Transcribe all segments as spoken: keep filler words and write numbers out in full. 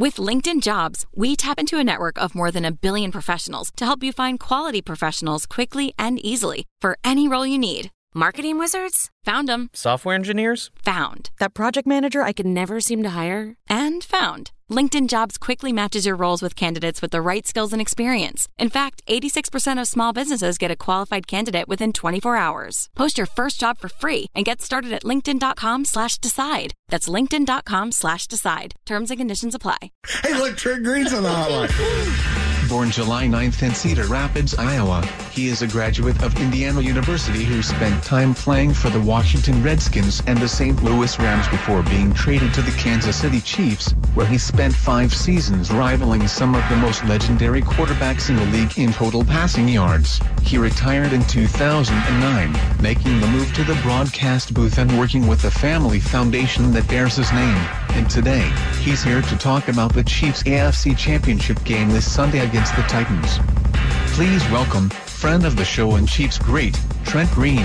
With LinkedIn Jobs, we tap into a network of more than a billion professionals to help you find quality professionals quickly and easily for any role you need. Marketing wizards? Found them. Software engineers? Found. That project manager I could never seem to hire? And found. LinkedIn Jobs quickly matches your roles with candidates with the right skills and experience. In fact, eighty-six percent of small businesses get a qualified candidate within twenty-four hours. Post your first job for free and get started at linkedin.com slash decide. That's linkedin.com slash decide. Terms and conditions apply. Hey, look, Trent Green's on the hotline. Born July ninth in Cedar Rapids, Iowa, he is a graduate of Indiana University who spent time playing for the Washington Redskins and the Saint Louis Rams before being traded to the Kansas City Chiefs, where he spent five seasons rivaling some of the most legendary quarterbacks in the league in total passing yards. He retired in two thousand nine, making the move to the broadcast booth and working with the family foundation that bears his name. And today, he's here to talk about the Chiefs' A F C Championship game this Sunday against the Titans. Please welcome, friend of the show and Chiefs great, Trent Green.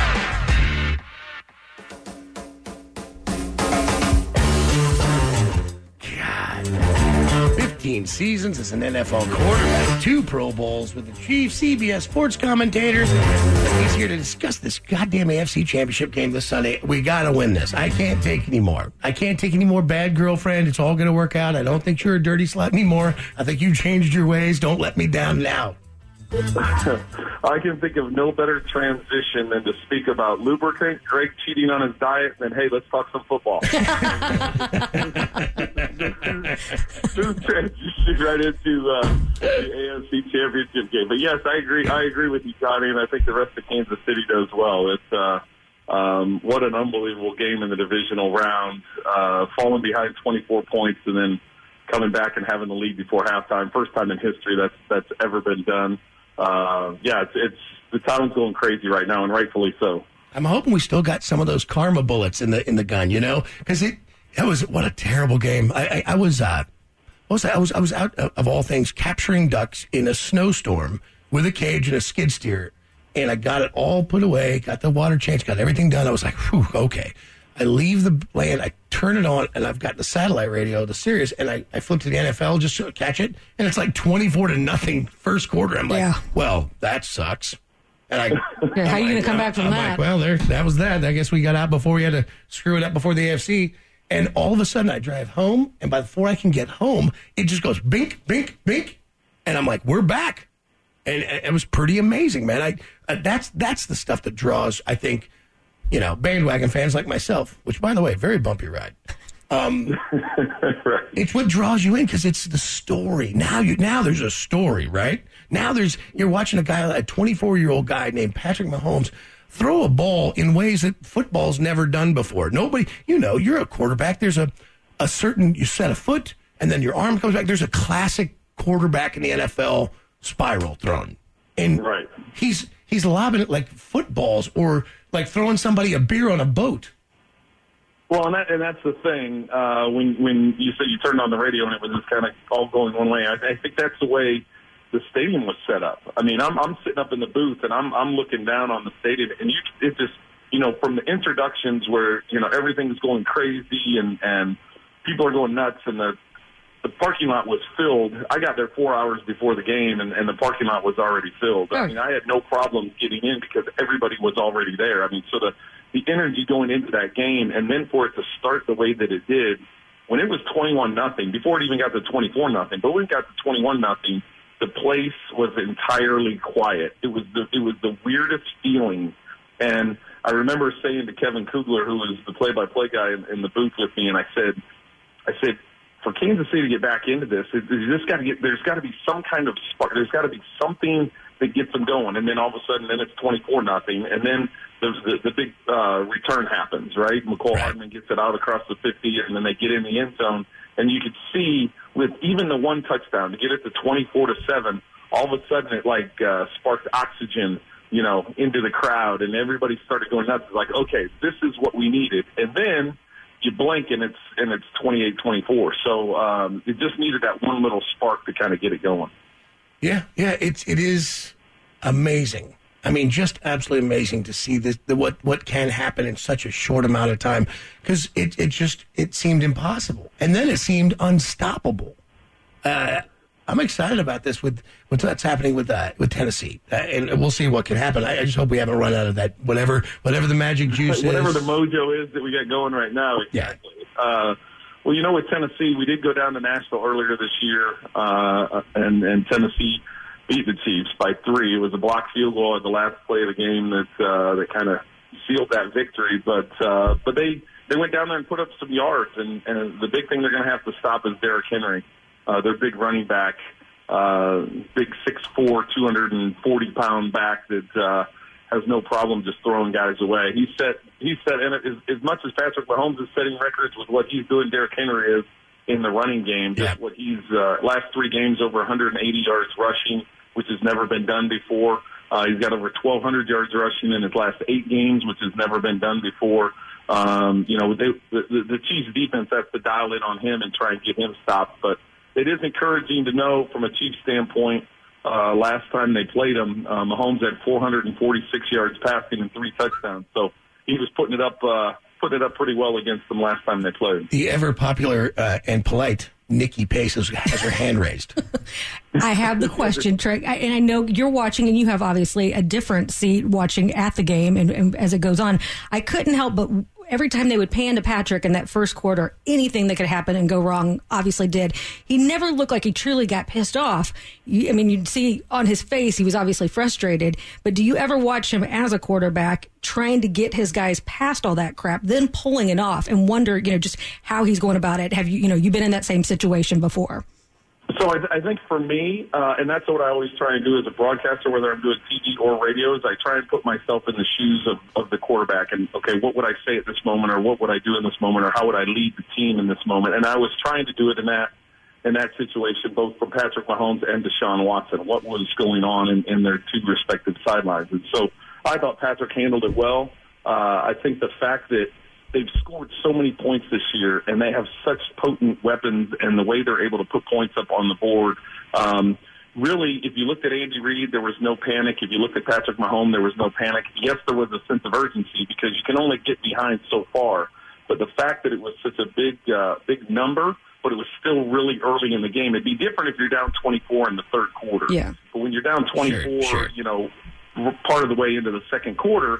fifteen seasons as an N F L quarterback, two Pro Bowls with the Chiefs, C B S sports commentators. He's here to discuss this goddamn A F C Championship game this Sunday. We got to win this. I can't take any more. I can't take any more bad girlfriend. It's all going to work out. I don't think you're a dirty slut anymore. I think you changed your ways. Don't let me down now. I can think of no better transition than to speak about lubricant, Greg cheating on his diet, and hey, let's talk some football. Just transition right into uh, the A F C Championship game. But yes, I agree. I agree with you, Johnny, and I think the rest of Kansas City does well. It's uh, um, what an unbelievable game in the divisional round, uh, falling behind twenty-four points and then coming back and having the lead before halftime. First time in history that's that's ever been done. Uh, yeah, it's, it's the town's going crazy right now, and rightfully so. I'm hoping we still got some of those karma bullets in the in the gun, you know, because it it was what a terrible game. I, I, I was uh, what was I? I was I was out of all things capturing ducks in a snowstorm with a cage and a skid steer, and I got it all put away, got the water changed, got everything done. I was like, whew, okay. I leave the land, I turn it on, and I've got the satellite radio, the Sirius, and I, I flip to the N F L just to catch it, and it's like twenty-four to nothing first quarter. I'm like, yeah. Well, that sucks. And I, yeah, how are you going to come back from I'm that? Like, well, there, that was that. I guess we got out before we had to screw it up before the A F C. And all of a sudden, I drive home, and before I can get home, it just goes bink, bink, bink, and I'm like, we're back. And it was pretty amazing, man. I uh, that's that's the stuff that draws, I think, you know, bandwagon fans like myself, which, by the way, very bumpy ride. Um, right. It's what draws you in because it's the story. Now you now there's a story, right? Now there's you're watching a guy, a twenty-four-year-old guy named Patrick Mahomes, throw a ball in ways that football's never done before. Nobody, you know, you're a quarterback. There's a, a certain, you set a foot, and then your arm comes back. There's a classic quarterback in the N F L spiral thrown. And right. he's he's lobbing it like footballs or like throwing somebody a beer on a boat. Well, and, that, and that's the thing. Uh, when when you said you turned on the radio and it was just kind of all going one way, I, I think that's the way the stadium was set up. I mean, I'm I'm sitting up in the booth and I'm I'm looking down on the stadium, and you it just you know from the introductions where you know everything's going crazy and and people are going nuts and the the parking lot was filled. I got there four hours before the game, and, and the parking lot was already filled. I mean, I had no problem getting in because everybody was already there. I mean, so the, the energy going into that game, and then for it to start the way that it did, when it was twenty-one nothing, before it even got to twenty-four nothing, but when it got to twenty-one nothing, the place was entirely quiet. It was the, it was the weirdest feeling. And I remember saying to Kevin Kugler, who was the play-by-play guy in, in the booth with me, and I said, I said, for Kansas City to get back into this, it, just got to get. There's got to be some kind of spark. There's got to be something that gets them going, and then all of a sudden, then it's twenty-four nothing, and then there's the, the big uh, return happens, right? McCall Hardman gets it out across the fifty, and then they get in the end zone, and you could see with even the one touchdown to get it to twenty-four to seven, all of a sudden it like uh, sparked oxygen, you know, into the crowd, and everybody started going nuts. It's like, okay, this is what we needed, and then you blink and it's and it's twenty-eight twenty-four. So um, it just needed that one little spark to kind of get it going. Yeah, yeah, it's it is amazing I mean, just absolutely amazing to see this, the, what what can happen in such a short amount of time, because it, it just it seemed impossible, and then it seemed unstoppable. Uh, I'm excited about this with what's happening with uh, with Tennessee, uh, and we'll see what can happen. I, I just hope we haven't run out of that whatever whatever the magic juice whatever is. Whatever the mojo is that we got going right now. Exactly. Yeah. Uh, well, you know, with Tennessee, we did go down to Nashville earlier this year, uh, and, and Tennessee beat the Chiefs by three. It was a blocked field goal at the last play of the game that uh, that kind of sealed that victory. But uh, but they, they went down there and put up some yards, and, and the big thing they're going to have to stop is Derrick Henry, uh, their big running back, uh, big six foot four, two hundred forty pound back that uh, has no problem just throwing guys away. He set he set in it, as, as much as Patrick Mahomes is setting records with what he's doing, Derrick Henry is in the running game. Just yeah. what he's uh, last three games over one hundred eighty yards rushing, which has never been done before. Uh, he's got over twelve hundred yards rushing in his last eight games, which has never been done before. Um, you know, they, the, the Chiefs defense has to dial in on him and try and get him stopped. But it is encouraging to know from a Chiefs standpoint, uh, last time they played him, uh, Mahomes had four hundred forty-six yards passing and three touchdowns. So he was putting it up, uh, putting it up pretty well against them last time they played. The ever popular uh, and polite Nikki Pace has, has her hand raised. I have the question, Trey, I, and I know you're watching, and you have obviously a different seat watching at the game and, and as it goes on. I couldn't help but every time they would pan to Patrick in that first quarter, anything that could happen and go wrong obviously did. He never looked like he truly got pissed off. You, I mean, you'd see on his face he was obviously frustrated. But do you ever watch him as a quarterback trying to get his guys past all that crap, then pulling it off, and wonder, you know, just how he's going about it? Have you, you know, you've been in that same situation before? So I, th- I think for me, uh, and that's what I always try and do as a broadcaster, whether I'm doing T V or radio, is I try and put myself in the shoes of, of the quarterback. And, okay, what would I say at this moment, or what would I do in this moment, or how would I lead the team in this moment? And I was trying to do it in that in that situation, both for Patrick Mahomes and Deshaun Watson, what was going on in, in their two respective sidelines. And so I thought Patrick handled it well. Uh, I think the fact that they've scored so many points this year, and they have such potent weapons, and the way they're able to put points up on the board. Um, really, if you looked at Andy Reid, there was no panic. If you looked at Patrick Mahomes, there was no panic. Yes, there was a sense of urgency because you can only get behind so far. But the fact that it was such a big, uh, big number, but it was still really early in the game. It'd be different if you're down twenty-four in the third quarter. Yeah. But when you're down twenty-four, Sure, sure. you know, part of the way into the second quarter,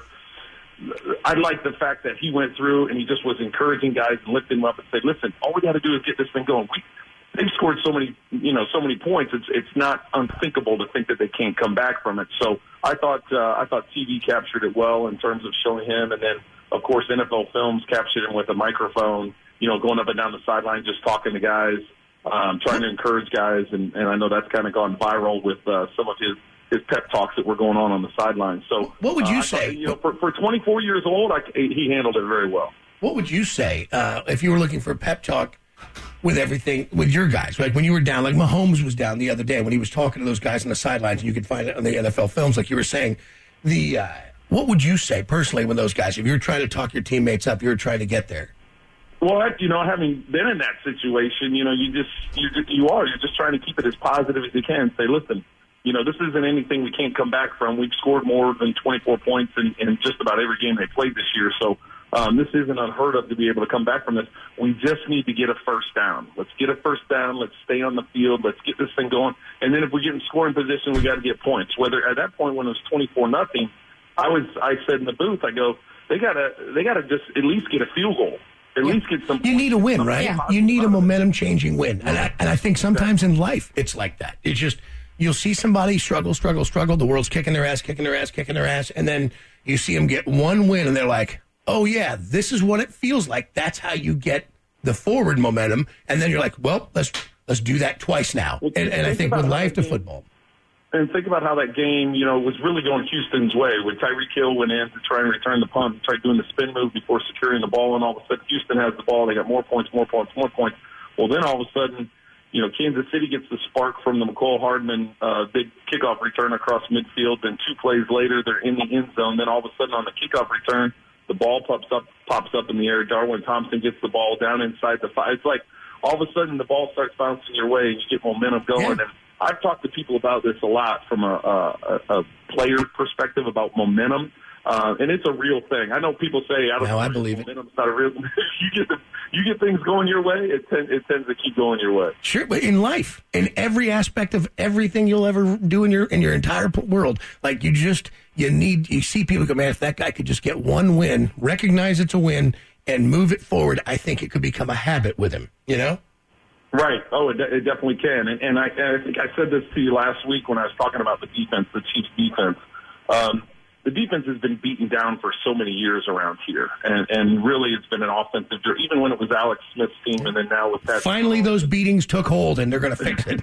I like the fact that he went through and he just was encouraging guys and lifting them up and said, listen, all we got to do is get this thing going. We, they've scored so many, you know, so many points. It's it's not unthinkable to think that they can't come back from it. So I thought uh, I thought T V captured it well in terms of showing him. And then, of course, N F L Films captured him with a microphone, you know, going up and down the sideline, just talking to guys, um, trying to encourage guys. And, and I know that's kind of gone viral with uh, some of his his pep talks that were going on on the sidelines. So what would you uh, say? Thought, you know, for, for twenty-four years old, I, he handled it very well. What would you say uh, if you were looking for pep talk with everything, with your guys? Like when you were down, like Mahomes was down the other day when he was talking to those guys on the sidelines, and you could find it on the N F L Films, like you were saying. The uh, what would you say personally when those guys, if you were trying to talk your teammates up, you were trying to get there? Well, you know, having been in that situation, you know, you just you you are you're just trying to keep it as positive as you can. Say, listen, you know, this isn't anything we can't come back from. We've scored more than twenty-four points in, in just about every game they played this year. So um, this isn't unheard of to be able to come back from this. We just need to get a first down. Let's get a first down. Let's stay on the field. Let's get this thing going. And then if we get in scoring position, we got to get points. Whether at that point when it was twenty-four nothing, I was I said in the booth, I go, they gotta they gotta just at least get a field goal. At least get some. You need a win, right? Yeah. You need a momentum-changing win, and I, and I think sometimes in life it's like that. It's just you'll see somebody struggle, struggle, struggle. The world's kicking their ass, kicking their ass, kicking their ass, and then you see them get one win, and they're like, "Oh yeah, this is what it feels like." That's how you get the forward momentum, and then you're like, "Well, let's let's do that twice now." Well, and, and I think with life to football. And think about how that game, you know, was really going Houston's way. When Tyreek Hill went in to try and return the punt, tried doing the spin move before securing the ball, and all of a sudden Houston has the ball. They got more points, more points, more points. Well, then all of a sudden, you know, Kansas City gets the spark from the McCall Hardman uh, big kickoff return across midfield. Then two plays later, they're in the end zone. Then all of a sudden on the kickoff return, the ball pops up, pops up in the air. Darwin Thompson gets the ball down inside the five. It's like all of a sudden the ball starts bouncing your way and you get momentum going. Yeah. And I've talked to people about this a lot from a, a, a player perspective about momentum. Uh, and it's a real thing. I know people say, I don't no, know, I believe momentum's it. Not a real, you get the, you get things going your way, it, ten, it tends to keep going your way. Sure, but in life, in every aspect of everything you'll ever do in your in your entire world, like you just, you need, you see people go, man, if that guy could just get one win, recognize it's a win, and move it forward, I think it could become a habit with him, you know? Right. Oh, it, de- it definitely can. And, and I, and I think I said this to you last week when I was talking about the defense, the Chiefs defense. Um, the defense has been beaten down for so many years around here. And, and really it's been an offensive, even when it was Alex Smith's team and then now with that. Finally, those beatings took hold and they're going to fix it.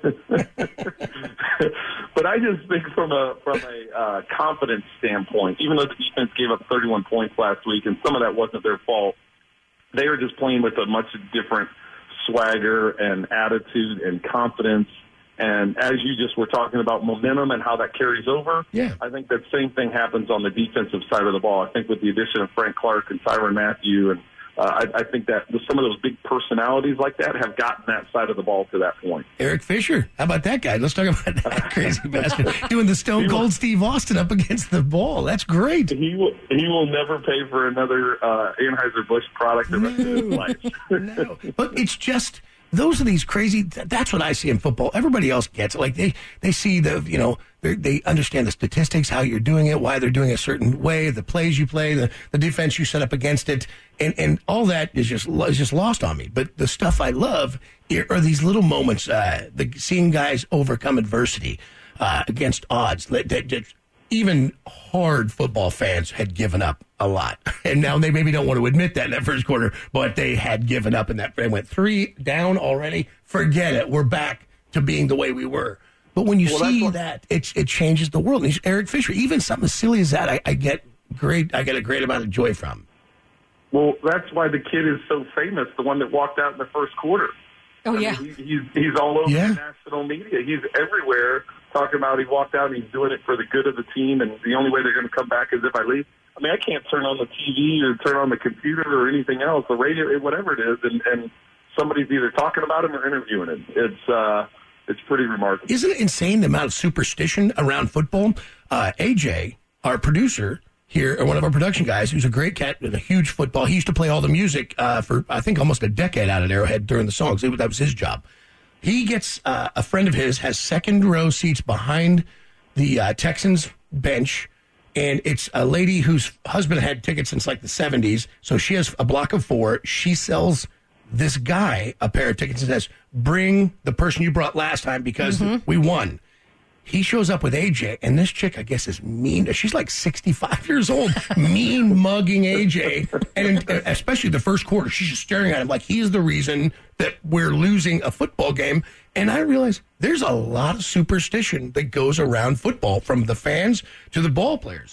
But I just think from a, from a uh, confidence standpoint, even though the defense gave up thirty-one points last week and some of that wasn't their fault, they are just playing with a much different swagger and attitude and confidence. And as you just were talking about momentum and how that carries over, yeah. I think that same thing happens on the defensive side of the ball. I think with the addition of Frank Clark and Tyrann Mathieu, and uh, I, I think that some of those big personalities like that have gotten that side of the ball to that point. Eric Fisher, how about that guy? Let's talk about that crazy bastard doing the Stone Cold Steve Austin up against the ball. That's great. He will. He will never pay for another uh, Anheuser-Busch product the rest of his life. No, but it's just. Those are these crazy, that's what I see in football. Everybody else gets it. Like they, they see the, you know, they understand the statistics, how you're doing it, why they're doing a certain way, the plays you play, the, the defense you set up against it. And, and all that is just, is just lost on me. But the stuff I love are these little moments, uh, the seeing guys overcome adversity, uh, against odds that, that, that even hard football fans had given up a lot. And now they maybe don't want to admit that in that first quarter, but they had given up in that. They went three down already. Forget it. We're back to being the way we were. But when you well, see what, that, it, it changes the world. And he's Eric Fisher, even something as silly as that, I, I get great. I get a great amount of joy from. Well, that's why the kid is so famous, the one that walked out in the first quarter. Oh, I yeah. mean, he, he's, he's all over yeah. the national media. He's everywhere talking about he walked out and he's doing it for the good of the team, and the only way they're going to come back is if I leave. I mean, I can't turn on the T V or turn on the computer or anything else, the radio, whatever it is, and, and somebody's either talking about him or interviewing him. It's uh, it's pretty remarkable. Isn't it insane the amount of superstition around football? Uh, A J, our producer here, or one of our production guys, who's a great cat with a huge football. He used to play all the music uh, for, I think, almost a decade out at Arrowhead during the songs. It, that was his job. He gets, uh, a friend of his has second row seats behind the uh, Texans bench, and it's a lady whose husband had tickets since like the seventies, so she has a block of four. She sells this guy a pair of tickets and says, bring the person you brought last time because mm-hmm. we won. He shows up with A J, and this chick, I guess, is mean. She's like sixty-five years old, mean mugging A J. And in, especially the first quarter, she's just staring at him like he's the reason that we're losing a football game. And I realize there's a lot of superstition that goes around football, from the fans to the ball players.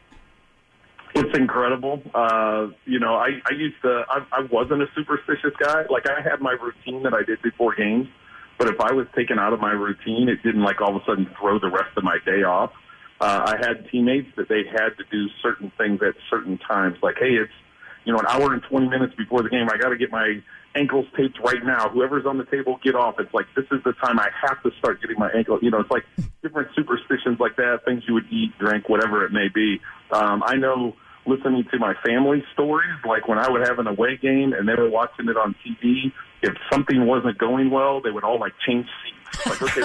It's incredible. Uh, you know, I, I used to, I, I wasn't a superstitious guy. Like, I had my routine that I did before games. But if I was taken out of my routine, it didn't like all of a sudden throw the rest of my day off. Uh, I had teammates that they had to do certain things at certain times. Like, hey, it's, you know, an hour and twenty minutes before the game. I got to get my ankles taped right now. Whoever's on the table, get off. It's like, this is the time I have to start getting my ankle. You know, it's like different superstitions like that, things you would eat, drink, whatever it may be. Um, I know listening to my family stories, like when I would have an away game and they were watching it on T V, if something wasn't going well, they would all like change seats. Like, okay,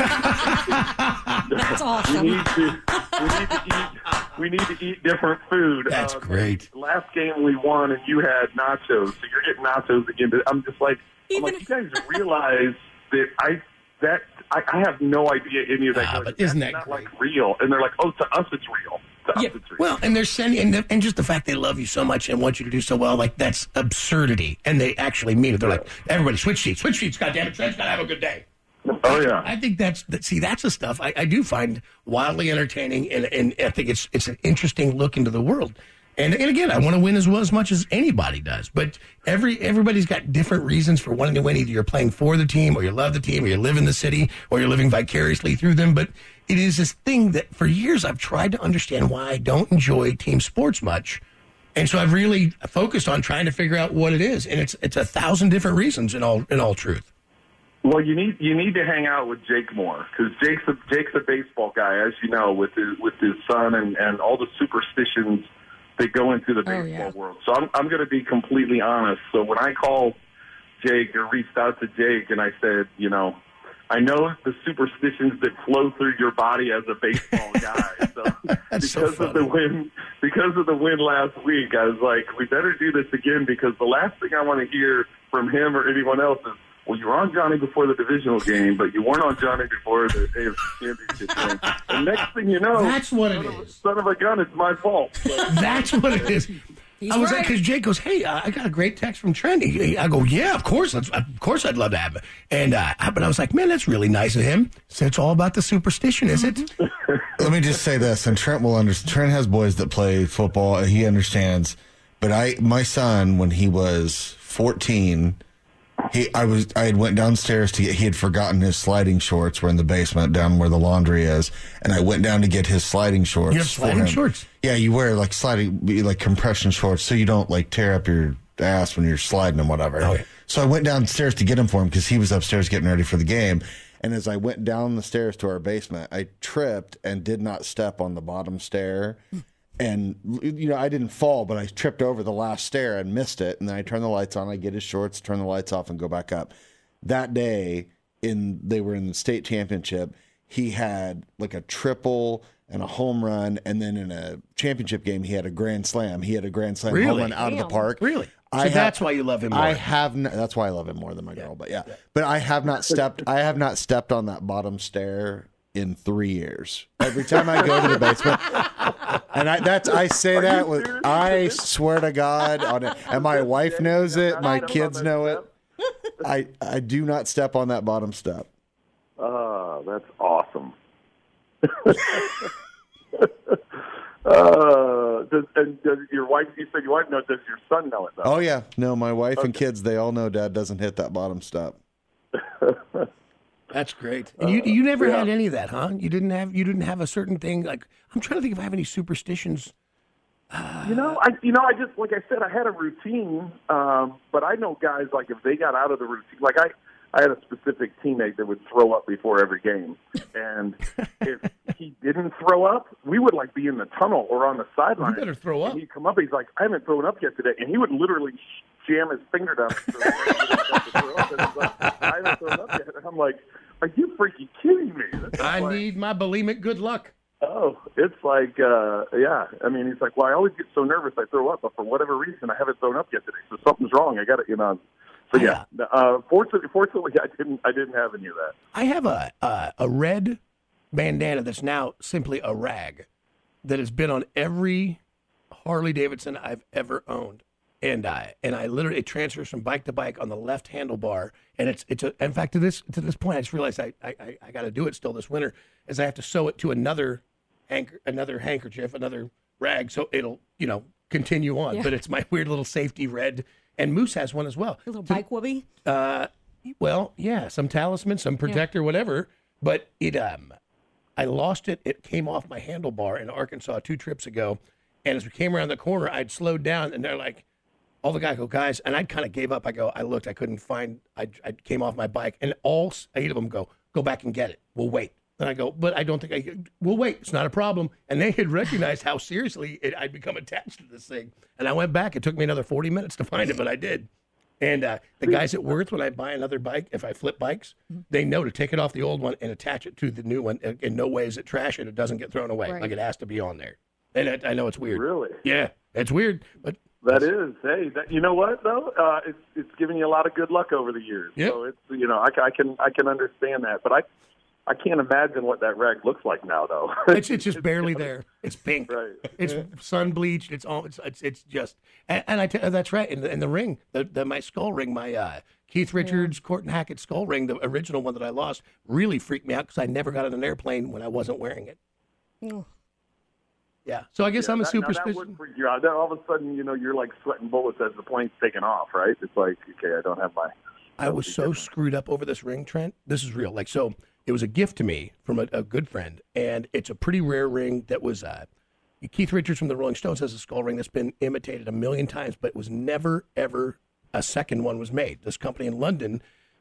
that's awesome. We need to, we need to eat. We need to eat different food. That's uh, great. Last game we won, and you had nachos, so you're getting nachos again. But I'm just like, I'm like, you guys realize that I that I, I have no idea any of that. Ah, but isn't that not great? Like real? And they're like, oh, to us it's real. Yeah, well, and they're sending, and, and just the fact they love you so much and want you to do so well, like, that's absurdity. And they actually mean it. They're like, everybody, switch seats, switch seats, goddammit, Trent's got to have a good day. Oh, yeah. I think that's, that, see, that's the stuff I, I do find wildly entertaining, and, and I think it's it's an interesting look into the world. And, and again, I want to win as well as much as anybody does. But every everybody's got different reasons for wanting to win. Either you're playing for the team, or you love the team, or you live in the city, or you're living vicariously through them. But it is this thing that for years I've tried to understand why I don't enjoy team sports much. And so I've really focused on trying to figure out what it is. And it's it's a thousand different reasons in all in all truth. Well, you need you need to hang out with Jake more because Jake's a, Jake's a baseball guy, as you know, with his with his son and, and all the superstitions that go into the baseball oh, yeah. world. So I'm I'm going to be completely honest. So when I called Jake or reached out to Jake and I said, you know, I know the superstitions that flow through your body as a baseball guy. So because so of the win, because of the win last week, I was like, we better do this again because the last thing I want to hear from him or anyone else is, well, you were on Johnny before the divisional game, but you weren't on Johnny before the A F C Championship game. And next thing you know, That's what it son of, is. son of a gun, it's my fault. So, That's what it is. He's I was right. like, because Jake goes, "Hey, uh, I got a great text from Trent." He, he- I go, "Yeah, of course, that's, of course, I'd love to have it." And uh, I- but I was like, "Man, that's really nice of him." So it's all about the superstition, is it? Let me just say this, and Trent will understand. Trent has boys that play football, and he understands. But I, my son, when he was fourteen, he, I was, I had went downstairs to get. He had forgotten his sliding shorts were in the basement, down where the laundry is, and I went down to get his sliding shorts. You have for sliding him. shorts? Yeah, you wear like sliding, like compression shorts, so you don't like tear up your ass when you're sliding and whatever. Oh, yeah. So I went downstairs to get him for him because he was upstairs getting ready for the game. And as I went down the stairs to our basement, I tripped and did not step on the bottom stair. And, you know, I didn't fall, but I tripped over the last stair and missed it. And then I turn the lights on, I get his shorts, turn the lights off, and go back up. That day, in they were in the state championship, he had like a triple and a home run. And then in a championship game, he had a grand slam. He had a grand slam Really? home run out of the Damn. park. Really? I So have- that's why you love him more. I have not, that's why I love him more than my girl, but yeah. But I have not stepped I have not stepped on that bottom stair in three years. Every time I go to the basement, and I that's I say that with serious? I swear to God on it, and my wife knows it, my kids know it. I I do not step on that bottom step. oh, that's awesome. uh, does, and does your wife? You said your wife knows. Does your son know it though? Oh yeah, no, my wife and kids they all know Dad doesn't hit that bottom step. That's great. And you you never yeah. had any of that, huh? You didn't have you didn't have a certain thing like I'm trying to think if I have any superstitions. You know, I you know, I just like I said, I had a routine, um, but I know guys like if they got out of the routine, like I, I had a specific teammate that would throw up before every game, and if he didn't throw up, we would like be in the tunnel or on the sideline. You better throw up. And he'd come up, he's like, I haven't thrown up yet today, and he would literally jam his finger down. his throat to throw up, and he's like, I haven't thrown up yet, and I'm like, are you freaking kidding me? That's I like, need my bulimic good luck. Oh, it's like, uh, yeah. I mean, he's like, well, I always get so nervous I throw up, but for whatever reason, I haven't thrown up yet today. So something's wrong. I got it, you know. So yeah, uh, fortunately, fortunately, I didn't, I didn't have any of that. I have a uh, a red bandana that's now simply a rag that has been on every Harley Davidson I've ever owned, and I and I literally it transfers from bike to bike on the left handlebar, and it's it's a, in fact to this to this point I just realized I I, I got to do it still this winter, is I have to sew it to another anchor another handkerchief another rag so it'll you know continue on, Yeah. but it's my weird little safety red, and Moose has one as well. A little bike whoopee. Uh, well, yeah, some talisman, some protector, whatever. But it, um, I lost it. It came off my handlebar in Arkansas two trips ago, and as we came around the corner, I'd slowed down, and they're like, all the guys go, guys, and I kind of gave up. I go, I looked, I couldn't find. I, I came off my bike, and all eight of them go, go back and get it. We'll wait. And I go, but I don't think I. We'll wait. It's not a problem. And they had recognized how seriously it, I'd become attached to this thing. And I went back. It took me another forty minutes to find it, but I did. And uh, the guys at Worth, when I buy another bike, if I flip bikes, they know to take it off the old one and attach it to the new one. In in no way is it trash and it doesn't get thrown away. Right. Like it has to be on there. And I, I know it's weird. Really? Yeah, it's weird, but That is, hey, that, you know what though? Uh, it's it's giving you a lot of good luck over the years. Yep. So it's you know I, ca- I can I can understand that, but I I can't imagine what that rag looks like now though. it's it's just barely there. It's pink. Right. It's sun bleached. It's all. It's it's, it's just. And, and I tell that's right. And the, and the ring, the, the my skull ring, my uh, Keith Richards, Courtney Hackett skull ring, the original one that I lost, really freaked me out because I never got on an airplane when I wasn't wearing it. Oh. Yeah. So I guess Yeah, I'm a that, now that superstitious. would freak you out. Then all of a sudden, you know, you're like sweating bullets as the plane's taking off, right? It's like, okay, I don't have my. I was so screwed up over this ring, Trent. This is real. Like, so it was a gift to me from a, a good friend, and it's a pretty rare ring that was, uh, Keith Richards from the Rolling Stones has a skull ring that's been imitated a million times, but it was never, ever a second one was made. This company in London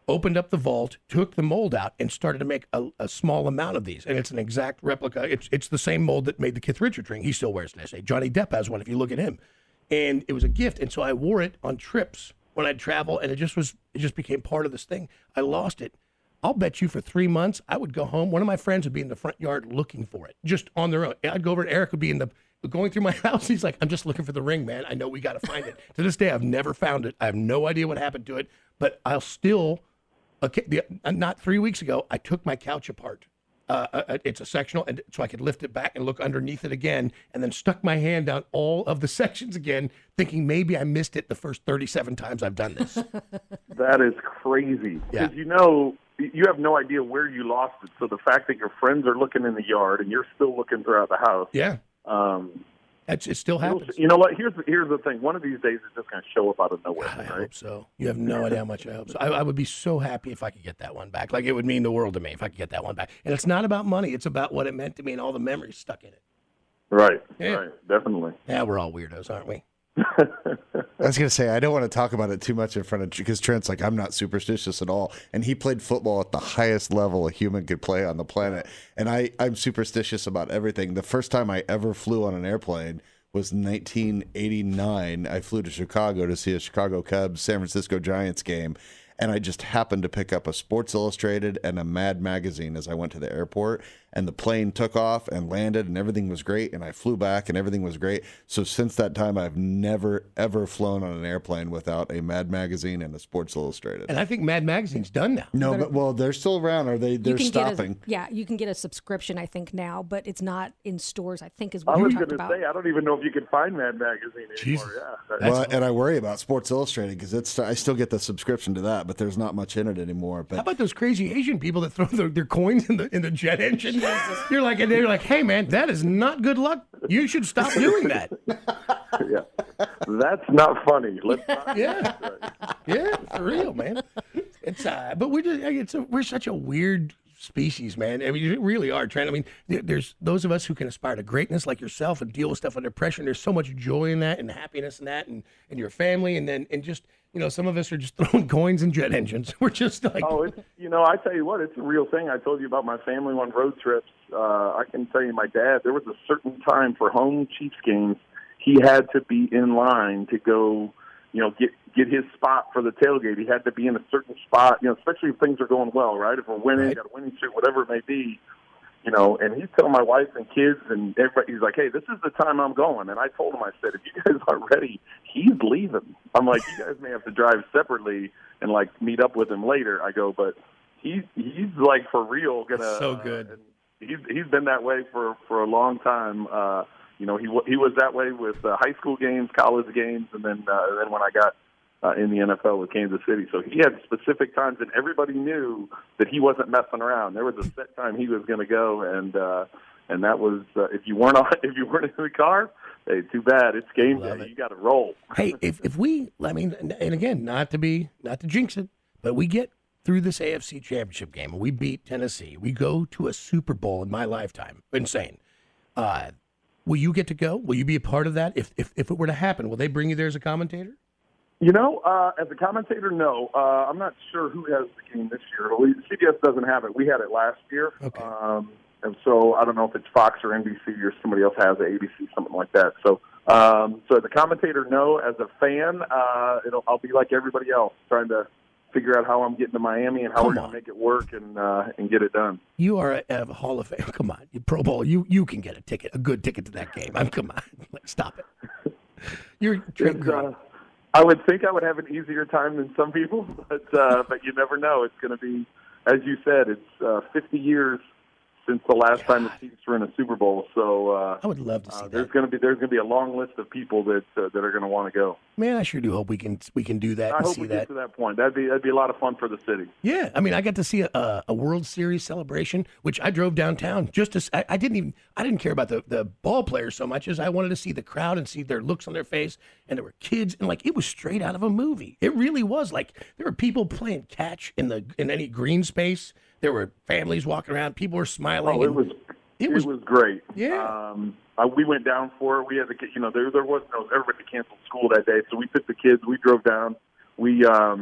opened up the vault, took the mold out, and started to make a, a small amount of these. And it's an exact replica. It's it's the same mold that made the Keith Richards ring. He still wears it today. Johnny Depp has one if you look at him. And it was a gift. And so I wore it on trips when I'd travel, and it just was it just became part of this thing. I lost it. I'll bet you for three months I would go home. One of my friends would be in the front yard looking for it, just on their own. I'd go over, and Eric would be in the going through my house. He's like, I'm just looking for the ring, man. I know we got to find it. To this day, I've never found it. I have no idea what happened to it, but I'll still, okay, the, not three weeks ago, I took my couch apart. Uh, uh, it's a sectional, and so I could lift it back and look underneath it again, and then stuck my hand down all of the sections again, thinking maybe I missed it the first thirty-seven times I've done this. That is crazy. Yeah. Because you know, you have no idea where you lost it. So the fact that your friends are looking in the yard and you're still looking throughout the house. Yeah. Um, It's, it still happens. You know what? Here's here's the thing. One of these days, it's just going to show up out of nowhere. I right? hope so. You have no idea how much I hope so. I, I would be so happy if I could get that one back. Like, it would mean the world to me if I could get that one back. And it's not about money. It's about what it meant to me and all the memories stuck in it. Right. Yeah. Right. Definitely. Yeah, we're all weirdos, aren't we? I was going to say, I don't want to talk about it too much in front of, because Trent's like, I'm not superstitious at all. And he played football at the highest level a human could play on the planet. And I, I'm superstitious about everything. The first time I ever flew on an airplane was nineteen eighty-nine. I flew to Chicago to see a Chicago Cubs San Francisco Giants game, and I just happened to pick up a Sports Illustrated and a Mad magazine as I went to the airport, and the plane took off and landed, and everything was great, and I flew back, and everything was great. So since that time, I've never, ever flown on an airplane without a Mad magazine and a Sports Illustrated. And I think Mad Magazine's done now. No, but well, they're still around. Are they? They're you can stopping. Get a, yeah, you can get a subscription, I think, now, but it's not in stores, I think, is I what we was talked going to about. say, I don't even know if you can find Mad Magazine anymore. Jesus. Yeah. That's Well, and I worry about Sports Illustrated because it's. I still get the subscription to that, but there's not much in it anymore. But How about those crazy Asian people that throw their, their coins in the in the jet engine? You're like, and they're like, hey man, that is not good luck. You should stop doing that. Yeah. That's not funny. Let's not. Yeah, yeah, for real, man. It's uh, but we're just, it's a, we're such a weird species, man. I mean, you really are, Trent. I mean, there- there's those of us who can aspire to greatness like yourself and deal with stuff under pressure. And there's so much joy in that and happiness in that, and and your family, and then and just you know, some of us are just throwing coins in jet engines. We're just like, Oh, it's, you know, I tell you what, it's a real thing. I told you about my family on road trips. Uh, I can tell you my dad, there was a certain time for home Chiefs games, he had to be in line to go, you know, get get his spot for the tailgate. He had to be in a certain spot, you know, especially if things are going well, right? If we're winning, Right. got a winning streak, whatever it may be, you know, and he's telling my wife and kids and everybody, he's like, hey, this is the time I'm going. And I told him, I said, if you guys aren't ready, he's leaving. I'm like, you guys may have to drive separately and, like, meet up with him later. I go, but he's, he's like, for real, going to. So good. Uh, and he's, he's been that way for, for a long time. Uh, you know, he wa- he was that way with uh, high school games, college games, and then, uh, and then when I got Uh, in the N F L with Kansas City. So he had specific times, and everybody knew that he wasn't messing around. There was a set time he was going to go, and uh, and that was uh, if you weren't on, if you weren't in the car, hey, too bad. It's game Love day. it. You got to roll. hey, if if we, I mean, and and again, not to be, not to jinx it, but we get through this A F C Championship game and we beat Tennessee, we go to a Super Bowl in my lifetime. Insane. Uh, will you get to go? Will you be a part of that? If if if it were to happen, will they bring you there as a commentator? You know, uh, as a commentator, no. Uh, I'm not sure who has the game this year. C B S doesn't have it. We had it last year. Okay. Um, and so I don't know if it's Fox or N B C or somebody else has it, A B C, something like that. So, um, so as a commentator, no. As a fan, uh, it'll, I'll be like everybody else, trying to figure out how I'm getting to Miami and how Come we're going on. to make it work and uh, and get it done. You are a, a Hall of Fame. Come on, you Pro Bowl. You you can get a ticket, a good ticket to that game. I'm come on, like, stop it. You're Trent It's, Green. uh, I would think I would have an easier time than some people, but uh, but you never know. It's going to be, as you said, it's uh, fifty years since the last time the Chiefs were in a Super Bowl. So uh, I would love to see uh, that. there's going to be there's going to be a long list of people that uh, that are going to want to go. Man, I sure do hope we can we can do that I and hope see we that. get to that point. That'd be that'd be a lot of fun for the city. Yeah, I mean, I got to see a, a World Series celebration, which I drove downtown just to. s- I, I didn't even. I didn't care about the, the ball players so much as I wanted to see the crowd and see their looks on their face, and there were kids, and like it was straight out of a movie. It really was. Like there were people playing catch in the in any green space. There were families walking around. People were smiling. Oh, it and was It it was- was, great. Yeah. Um, uh, we went down for it. We had to, you know, there there was no everybody canceled school that day, so we took the kids. We drove down. We um,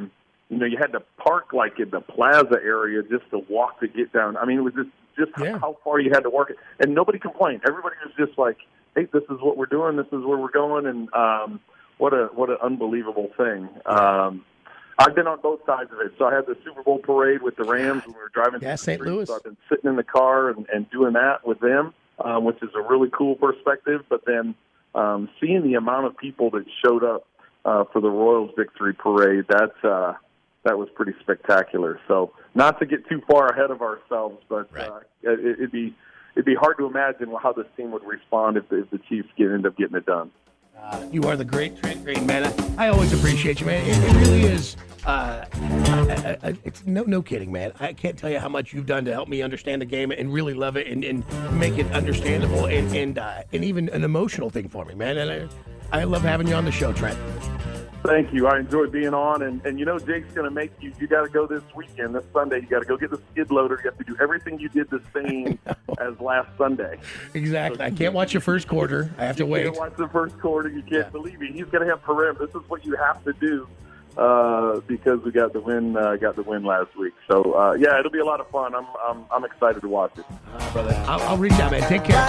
you know, you had to park like in the plaza area just to walk to get down. I mean, it was just, just Yeah. how far you had to walk. And nobody complained. Everybody was just like, hey, this is what we're doing. This is where we're going. And um, what a what an unbelievable thing. Um, I've been on both sides of it. So I had the Super Bowl parade with the Rams when we were driving Yeah, through the Saint streets. Louis. So I've been sitting in the car and, and doing that with them, um, which is a really cool perspective. But then um, seeing the amount of people that showed up uh, for the Royals victory parade, that's uh, that was pretty spectacular. So not to get too far ahead of ourselves, but Right. uh, it, it'd be it'd be hard to imagine how this team would respond if the, if the Chiefs get, end up getting it done. Uh, you are the great Trent Green, man. I, I always appreciate you, man. It, it really is. Uh, I, I, it's no, no kidding, man. I can't tell you how much you've done to help me understand the game and really love it and, and make it understandable and and, uh, and even an emotional thing for me, man. And I, I love having you on the show, Trent. Thank you. I enjoyed being on, and, and you know Jake's going to make you. You got to go this weekend, this Sunday. You got to go get the skid loader. You have to do everything you did the same as last Sunday. Exactly. I can't watch your first quarter. I have to You wait. can't watch the first quarter. You can't Yeah. believe it. He's going to have Parim. This is what you have to do uh, because we got the win. Uh, got the win last week. So uh, yeah, it'll be a lot of fun. I'm I'm, I'm excited to watch it. Uh, brother, I'll, I'll reach out, man. Take care.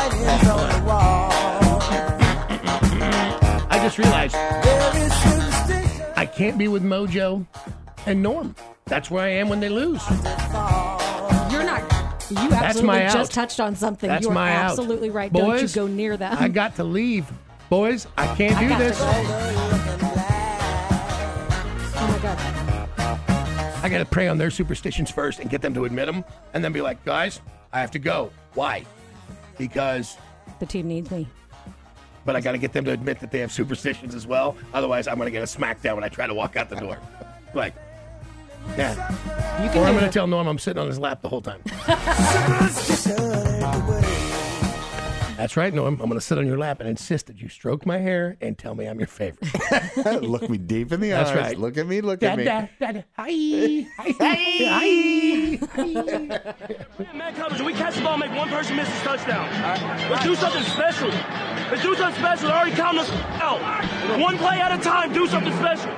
I just realized I can't be with Mojo and Norm. That's where I am when they lose. You're not. You That's absolutely my out. just touched on something. That's you are my out. absolutely right. Boys, Don't you go near that. I got to leave. Boys, I can't I do got to this. go. Oh my God. I got to prey on their superstitions first and get them to admit them, and then be like, guys, I have to go. Why? Because, The team needs me. but I got to get them to admit that they have superstitions as well. Otherwise, I'm going to get a smackdown when I try to walk out the door. Like, yeah. You Or can I'm do going to it. tell Norm I'm sitting on his lap the whole time. That's right, Norm. I'm going to sit on your lap and insist that you stroke my hair and tell me I'm your favorite. Look me deep in the That's eyes. right. Look at me. Look Da, at me. da, da, da. Hi. Hi. Hi. Man coverage, we catch the ball, make one person miss his touchdown. Let's do something special. Let's do something special. They're already counting us out. One play at a time, do something special.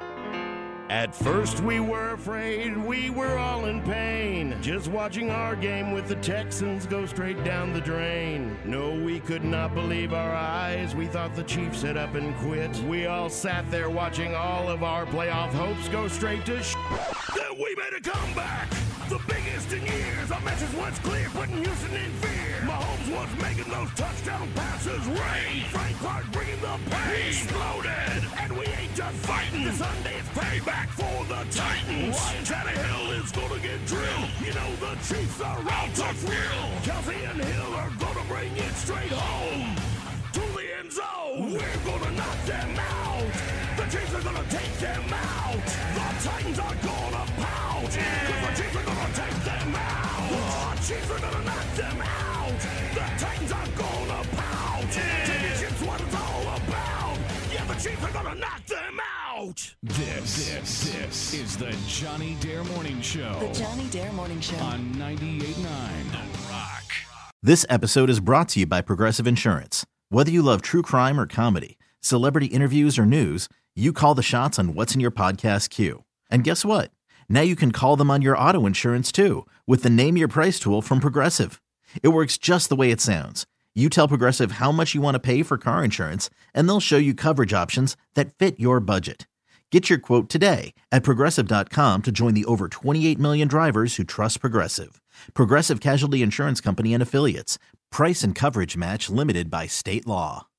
At first we were afraid, we were all in pain. Just watching our game with the Texans go straight down the drain. No, we could not believe our eyes. We thought the Chiefs had up and quit. We all sat there watching all of our playoff hopes go straight to sh**. Then we made a comeback, the biggest in years. Our message was clear, putting Houston in fear. Mahomes was making those touchdown passes rain. Frank Clark bringing the pain. Exploded, and we ain't just fighting. This Sunday is payback for the Titans. Ryan Tannehill is gonna get drilled. You know the Chiefs are out to thrill. Kelsey and Hill are gonna bring it straight home to the end zone. We're gonna knock them out. The Chiefs are gonna take them out. The Titans are gonna pout. Cause the Chiefs are gonna take them out. The Chiefs are gonna knock them out. The Titans are gonna pout. Championship's what it's all about. Yeah, the Chiefs are gonna knock them out. This, this, this is the Johnny Dare Morning Show. The Johnny Dare Morning Show. On ninety-eight point nine The Rock. This episode is brought to you by Progressive Insurance. Whether you love true crime or comedy, celebrity interviews or news, you call the shots on what's in your podcast queue. And guess what? Now you can call them on your auto insurance too with the Name Your Price tool from Progressive. It works just the way it sounds. You tell Progressive how much you want to pay for car insurance, and they'll show you coverage options that fit your budget. Get your quote today at Progressive dot com to join the over twenty-eight million drivers who trust Progressive. Progressive Casualty Insurance Company and Affiliates. Price and coverage match limited by state law.